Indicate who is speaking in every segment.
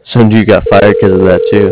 Speaker 1: Some dude got fired because of that too.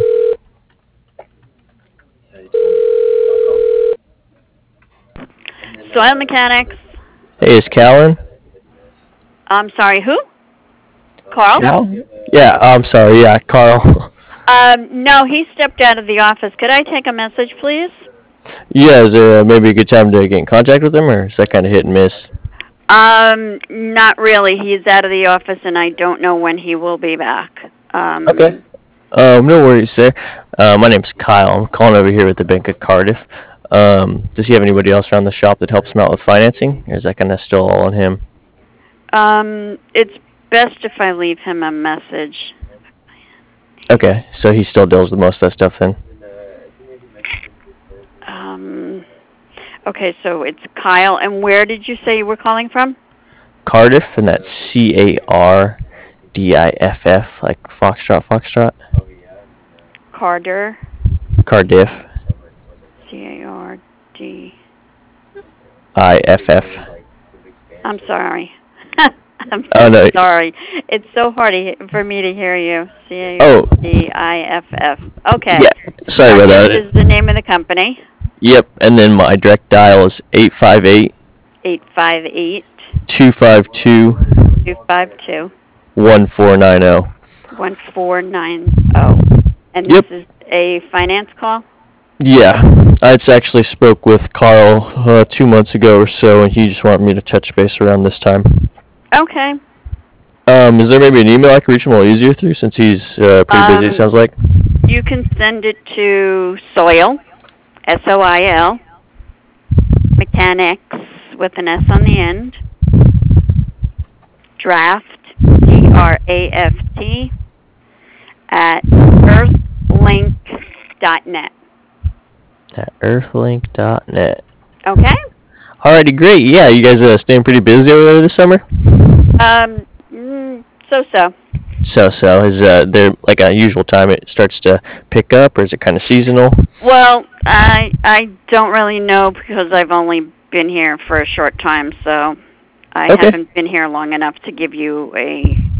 Speaker 2: Soil Mechanics.
Speaker 1: Hey, is Callan?
Speaker 2: I'm sorry, who? Carl?
Speaker 1: Cal? Yeah, I'm sorry. Yeah, Carl.
Speaker 2: No, he stepped out of the office. Could I take a message, please?
Speaker 1: Yeah, is there maybe a good time to get in contact with him, or is that kind of hit and miss?
Speaker 2: Not really. He's out of the office, and I don't know when he will be back.
Speaker 1: Okay. No worries there. My name's Kyle. I'm calling over here with the Bank of Cardiff. Does he have anybody else around the shop that helps him out with financing, or is that kind of still all on him?
Speaker 2: It's best if I leave him a message.
Speaker 1: Okay, so he still deals with most of that stuff then?
Speaker 2: Okay, so it's Kyle, and where did you say you were calling from?
Speaker 1: Cardiff, and that's Cardiff, like Foxtrot.
Speaker 2: Carter.
Speaker 1: Cardiff.
Speaker 2: Card.
Speaker 1: IFF.
Speaker 2: I'm sorry. I'm
Speaker 1: no.
Speaker 2: sorry. It's so hard for me to hear you. Cardiff. Okay.
Speaker 1: Yeah. Sorry about that.
Speaker 2: This is the name of the company.
Speaker 1: Yep, and then my direct dial is 858
Speaker 2: 858
Speaker 1: 252
Speaker 2: 252
Speaker 1: 1490.
Speaker 2: 1490. And this is a finance call?
Speaker 1: Yeah, I actually spoke with Carl 2 months ago or so, and he just wanted me to touch base around this time.
Speaker 2: Okay.
Speaker 1: Is there maybe an email I can reach him a little easier through, since he's pretty busy, it sounds like?
Speaker 2: You can send it to Soil, SOIL, Mechanics, with an S on the end, Draft, DRAFT, at earthlink.net.
Speaker 1: At earthlink.net.
Speaker 2: Okay?
Speaker 1: Alrighty, great. Yeah, you guys staying pretty busy over there this summer?
Speaker 2: So-so.
Speaker 1: So. Is there like a usual time it starts to pick up, or is it kind of seasonal?
Speaker 2: Well, I don't really know because I've only been here for a short time, so I haven't been here long enough to give you a,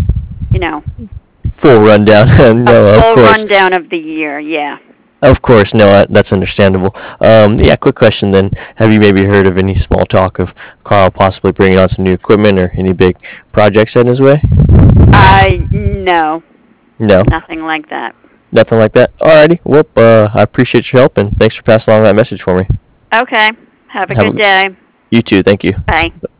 Speaker 1: full rundown. No,
Speaker 2: full rundown of the year, yeah.
Speaker 1: Of course, no, that's understandable. Yeah, quick question then. Have you maybe heard of any small talk of Carl possibly bringing on some new equipment or any big projects in his way?
Speaker 2: No.
Speaker 1: No?
Speaker 2: Nothing like that.
Speaker 1: Nothing like that? Alrighty. Well, I appreciate your help, and thanks for passing along that message for me.
Speaker 2: Okay. Have a good day.
Speaker 1: You too. Thank you.
Speaker 2: Bye.